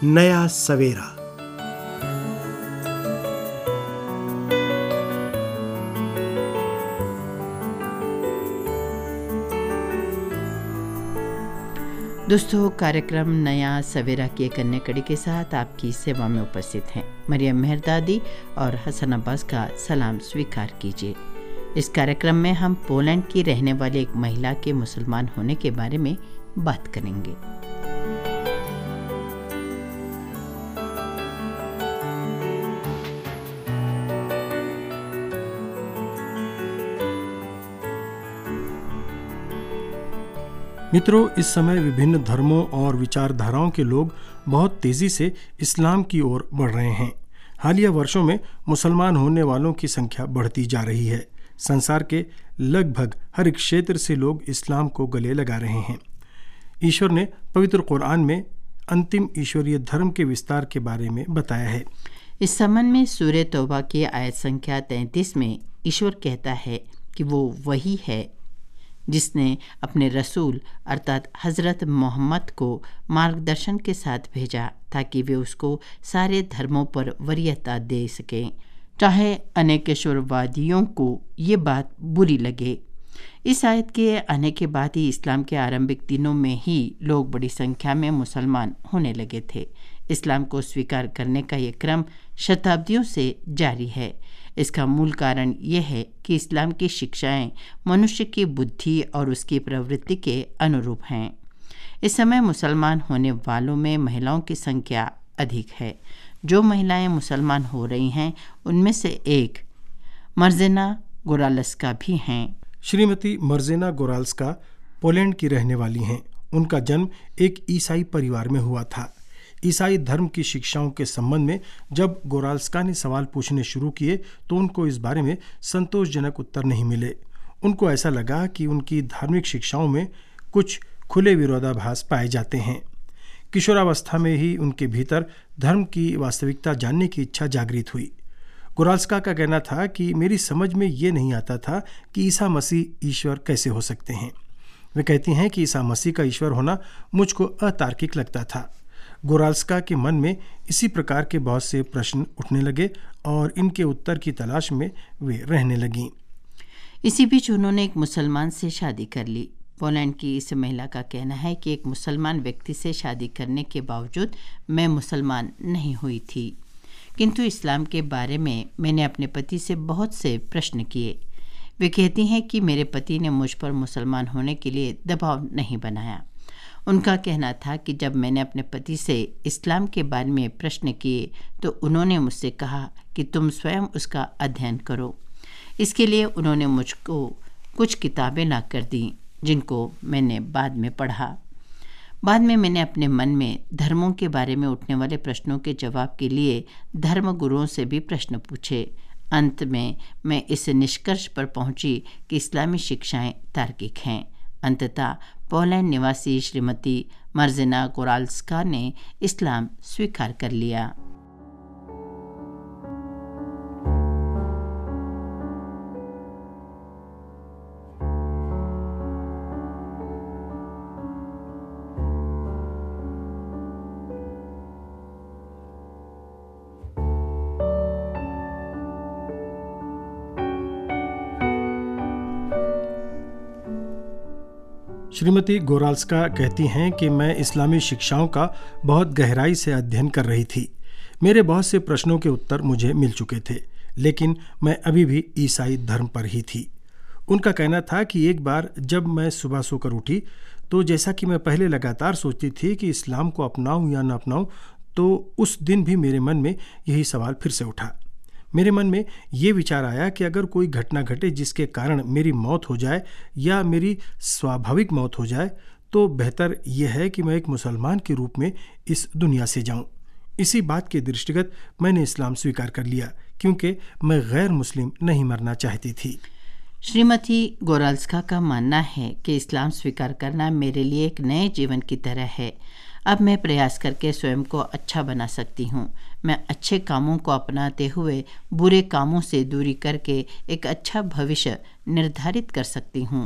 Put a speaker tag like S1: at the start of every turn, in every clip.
S1: नया सवेरा।
S2: दोस्तों, कार्यक्रम नया सवेरा की एक अन्य कड़ी के साथ आपकी सेवा में उपस्थित हैं मरियम मेहरदादी और हसन अब्बास का सलाम स्वीकार कीजिए। इस कार्यक्रम में हम पोलैंड की रहने वाली एक महिला के मुसलमान होने के बारे में बात करेंगे।
S1: मित्रों, इस समय विभिन्न धर्मों और विचारधाराओं के लोग बहुत तेजी से इस्लाम की ओर बढ़ रहे हैं। हालिया वर्षों में मुसलमान होने वालों की संख्या बढ़ती जा रही है। संसार के लगभग हर एक क्षेत्र से लोग इस्लाम को गले लगा रहे हैं। ईश्वर ने पवित्र कुरान में अंतिम ईश्वरीय धर्म के विस्तार के बारे में बताया है।
S2: इस संबंध में सूरह तौबा की आयत संख्या 33 में ईश्वर कहता है कि वो वही है जिसने अपने रसूल अर्थात हज़रत मोहम्मद को मार्गदर्शन के साथ भेजा ताकि वे उसको सारे धर्मों पर वरीयता दे सकें, चाहे अनेकेश्वरवादियों को ये बात बुरी लगे। इस आयत के आने के बाद ही इस्लाम के आरंभिक दिनों में ही लोग बड़ी संख्या में मुसलमान होने लगे थे। इस्लाम को स्वीकार करने का ये क्रम शताब्दियों से जारी है। इसका मूल कारण यह है कि इस्लाम की शिक्षाएं मनुष्य की बुद्धि और उसकी प्रवृत्ति के अनुरूप हैं। इस समय मुसलमान होने वालों में महिलाओं की संख्या अधिक है। जो महिलाएं मुसलमान हो रही हैं उनमें से एक मर्जेना गोराल्स्का भी हैं।
S1: श्रीमती मर्जेना गोराल्स्का पोलैंड की रहने वाली हैं। उनका जन्म एक ईसाई परिवार में हुआ था। ईसाई धर्म की शिक्षाओं के संबंध में जब गोराल्स्का ने सवाल पूछने शुरू किए तो उनको इस बारे में संतोषजनक उत्तर नहीं मिले। उनको ऐसा लगा कि उनकी धार्मिक शिक्षाओं में कुछ खुले विरोधाभास पाए जाते हैं। किशोरावस्था में ही उनके भीतर धर्म की वास्तविकता जानने की इच्छा जागृत हुई। गोराल्स्का का कहना था कि मेरी समझ में ये नहीं आता था कि ईसा मसीह ईश्वर कैसे हो सकते हैं। वे कहती हैं कि ईसा मसीह का ईश्वर होना मुझको अतार्किक लगता था। गोराल्स्का के मन में इसी प्रकार के बहुत से प्रश्न उठने लगे और इनके उत्तर की तलाश में वे रहने लगीं।
S2: इसी बीच उन्होंने एक मुसलमान से शादी कर ली। पोलैंड की इस महिला का कहना है कि एक मुसलमान व्यक्ति से शादी करने के बावजूद मैं मुसलमान नहीं हुई थी, किंतु इस्लाम के बारे में मैंने अपने पति से बहुत से प्रश्न किए। वे कहती हैं कि मेरे पति ने मुझ पर मुसलमान होने के लिए दबाव नहीं बनाया। उनका कहना था कि जब मैंने अपने पति से इस्लाम के बारे में प्रश्न किए तो उन्होंने मुझसे कहा कि तुम स्वयं उसका अध्ययन करो। इसके लिए उन्होंने मुझको कुछ किताबें ला कर दी जिनको मैंने बाद में पढ़ा। बाद में मैंने अपने मन में धर्मों के बारे में उठने वाले प्रश्नों के जवाब के लिए धर्म गुरुओं से भी प्रश्न पूछे। अंत में मैं इस निष्कर्ष पर पहुंची कि इस्लामी शिक्षाएं तार्किक हैं। अंततः पोलैंड निवासी श्रीमती मर्जेना गोराल्स्का ने इस्लाम स्वीकार कर लिया।
S1: श्रीमती गोराल्स्का कहती हैं कि मैं इस्लामी शिक्षाओं का बहुत गहराई से अध्ययन कर रही थी। मेरे बहुत से प्रश्नों के उत्तर मुझे मिल चुके थे, लेकिन मैं अभी भी ईसाई धर्म पर ही थी। उनका कहना था कि एक बार जब मैं सुबह सोकर उठी तो जैसा कि मैं पहले लगातार सोचती थी कि इस्लाम को अपनाऊं या न अपनाऊं, तो उस दिन भी मेरे मन में यही सवाल फिर से उठा। मेरे मन में ये विचार आया कि अगर कोई घटना घटे जिसके कारण मेरी मौत हो जाए या मेरी स्वाभाविक मौत हो जाए तो बेहतर यह है कि मैं एक मुसलमान के रूप में इस दुनिया से जाऊं। इसी बात के दृष्टिगत मैंने इस्लाम स्वीकार कर लिया क्योंकि मैं गैर मुस्लिम नहीं मरना चाहती थी।
S2: श्रीमती गोराल्स्का का मानना है कि इस्लाम स्वीकार करना मेरे लिए एक नए जीवन की तरह है। अब मैं प्रयास करके स्वयं को अच्छा बना सकती हूँ। मैं अच्छे कामों को अपनाते हुए बुरे कामों से दूरी करके एक अच्छा भविष्य निर्धारित कर सकती हूँ।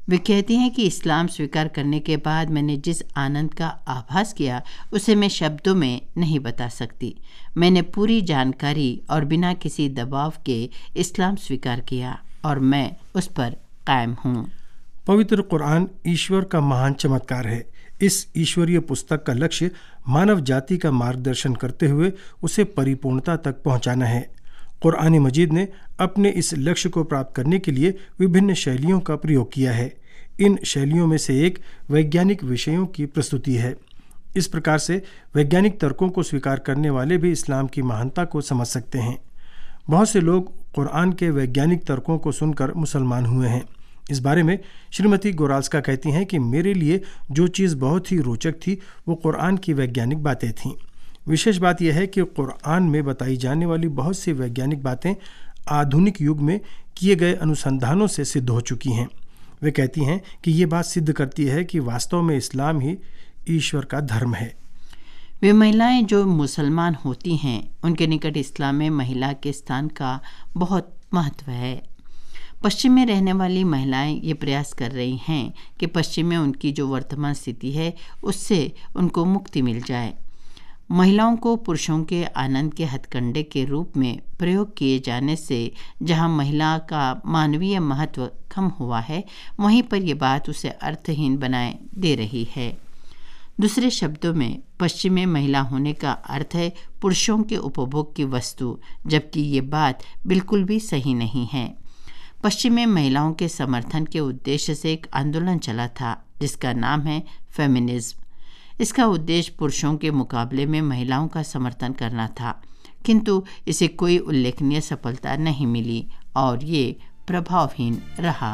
S2: वे कहती हैं कि इस्लाम स्वीकार करने के बाद मैंने जिस आनंद का आभास किया उसे मैं शब्दों में नहीं बता सकती। मैंने पूरी जानकारी और बिना किसी दबाव के इस्लाम स्वीकार किया और मैं उस पर कायम हूँ।
S1: पवित्र कुरान ईश्वर का महान चमत्कार है। इस ईश्वरीय पुस्तक का लक्ष्य मानव जाति का मार्गदर्शन करते हुए उसे परिपूर्णता तक पहुंचाना है। कुरान मजीद ने अपने इस लक्ष्य को प्राप्त करने के लिए विभिन्न शैलियों का प्रयोग किया है। इन शैलियों में से एक वैज्ञानिक विषयों की प्रस्तुति है। इस प्रकार से वैज्ञानिक तर्कों को स्वीकार करने वाले भी इस्लाम की महानता को समझ सकते हैं। बहुत से लोग कुरान के वैज्ञानिक तर्कों को सुनकर मुसलमान हुए हैं। इस बारे में श्रीमती गोराल्स्का कहती हैं कि मेरे लिए जो चीज़ बहुत ही रोचक थी वो कुरान की वैज्ञानिक बातें थीं। विशेष बात यह है कि कुरान में बताई जाने वाली बहुत सी वैज्ञानिक बातें आधुनिक युग में किए गए अनुसंधानों से सिद्ध हो चुकी हैं। वे कहती हैं कि ये बात सिद्ध करती है कि वास्तव में इस्लाम ही ईश्वर का धर्म है।
S2: वे महिलाएं जो मुसलमान होती हैं उनके निकट इस्लाम में महिला के स्थान का बहुत महत्व है। पश्चिम में रहने वाली महिलाएं ये प्रयास कर रही हैं कि पश्चिम में उनकी जो वर्तमान स्थिति है उससे उनको मुक्ति मिल जाए। महिलाओं को पुरुषों के आनंद के हथकंडे के रूप में प्रयोग किए जाने से जहां महिला का मानवीय महत्व कम हुआ है, वहीं पर यह बात उसे अर्थहीन बनाए दे रही है। दूसरे शब्दों में पश्चिम में महिला होने का अर्थ है पुरुषों के उपभोग की वस्तु, जबकि ये बात बिल्कुल भी सही नहीं है। पश्चिम में महिलाओं के समर्थन के उद्देश्य से एक आंदोलन चला था जिसका नाम है फेमिनिज्म। इसका उद्देश्य पुरुषों के मुकाबले में महिलाओं का समर्थन करना था, किंतु इसे कोई उल्लेखनीय सफलता नहीं मिली और ये प्रभावहीन रहा।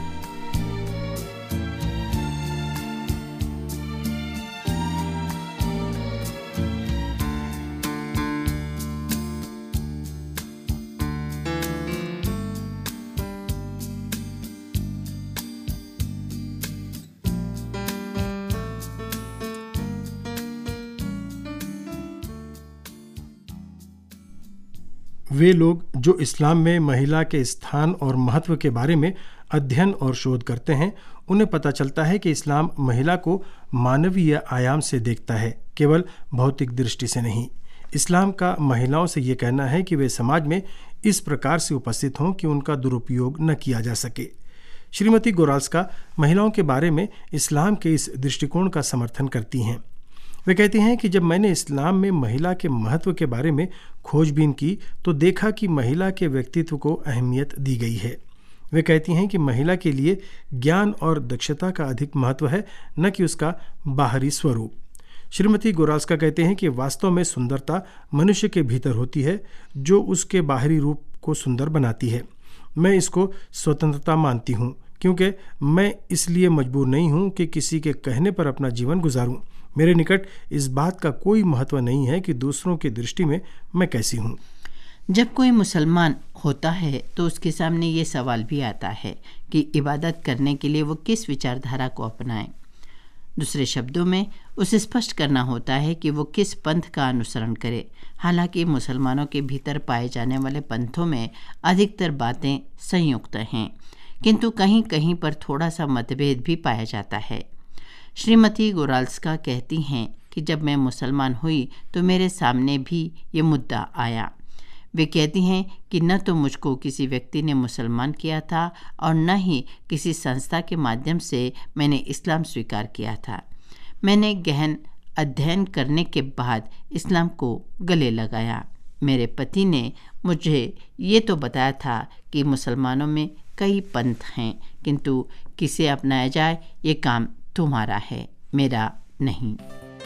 S1: वे लोग जो इस्लाम में महिला के स्थान और महत्व के बारे में अध्ययन और शोध करते हैं, उन्हें पता चलता है कि इस्लाम महिला को मानवीय आयाम से देखता है, केवल भौतिक दृष्टि से नहीं। इस्लाम का महिलाओं से ये कहना है कि वे समाज में इस प्रकार से उपस्थित हों कि उनका दुरुपयोग न किया जा सके। श्रीमती गोराल्स्का महिलाओं के बारे में इस्लाम के इस दृष्टिकोण का समर्थन करती हैं। वे कहती हैं कि जब मैंने इस्लाम में महिला के महत्व के बारे में खोजबीन की तो देखा कि महिला के व्यक्तित्व को अहमियत दी गई है। वे कहती हैं कि महिला के लिए ज्ञान और दक्षता का अधिक महत्व है, न कि उसका बाहरी स्वरूप। श्रीमती गोराल्स्का कहते हैं कि वास्तव में सुंदरता मनुष्य के भीतर होती है, जो उसके बाहरी रूप को सुंदर बनाती है। मैं इसको स्वतंत्रता मानती हूँ, क्योंकि मैं इसलिए मजबूर नहीं हूँ कि किसी के कहने पर अपना जीवन गुजारूँ। मेरे निकट इस बात का कोई महत्व नहीं है कि दूसरों की दृष्टि में मैं कैसी हूँ।
S2: जब कोई मुसलमान होता है तो उसके सामने ये सवाल भी आता है कि इबादत करने के लिए वो किस विचारधारा को अपनाएं। दूसरे शब्दों में उसे स्पष्ट करना होता है कि वो किस पंथ का अनुसरण करे। हालांकि मुसलमानों के भीतर पाए जाने वाले पंथों में अधिकतर बातें संयुक्त हैं, किंतु कहीं कहीं पर थोड़ा सा मतभेद भी पाया जाता है। श्रीमती गोराल्स्का कहती हैं कि जब मैं मुसलमान हुई तो मेरे सामने भी ये मुद्दा आया। वे कहती हैं कि न तो मुझको किसी व्यक्ति ने मुसलमान किया था और न ही किसी संस्था के माध्यम से मैंने इस्लाम स्वीकार किया था। मैंने गहन अध्ययन करने के बाद इस्लाम को गले लगाया। मेरे पति ने मुझे ये तो बताया था कि मुसलमानों में कई पंथ हैं, किंतु किसे अपनाया जाए ये काम तुम्हारा है, मेरा नहीं।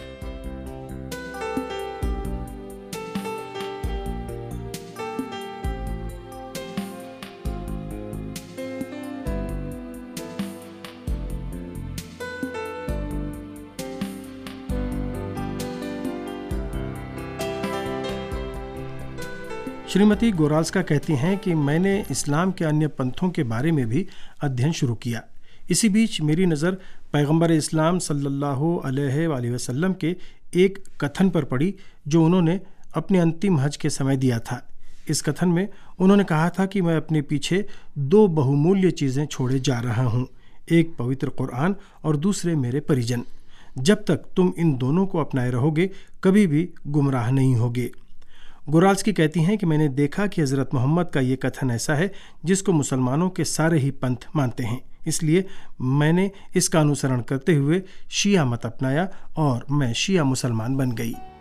S1: श्रीमती गोराल्स्का कहती हैं कि मैंने इस्लाम के अन्य पंथों के बारे में भी अध्ययन शुरू किया। इसी बीच मेरी नज़र पैगंबर इस्लाम सल्लल्लाहु अलैहि वसल्लम के एक कथन पर पड़ी जो उन्होंने अपने अंतिम हज के समय दिया था। इस कथन में उन्होंने कहा था कि मैं अपने पीछे 2 बहुमूल्य चीज़ें छोड़े जा रहा हूँ। एक पवित्र कुरान और दूसरे मेरे परिजन। जब तक तुम इन दोनों को अपनाए रहोगे कभी भी गुमराह नहीं होगे। गोराल्स्की कहती हैं कि मैंने देखा कि हज़रत मोहम्मद का ये कथन ऐसा है जिसको मुसलमानों के सारे ही पंथ मानते हैं, इसलिए मैंने इसका अनुसरण करते हुए शिया मत अपनाया और मैं शिया मुसलमान बन गई।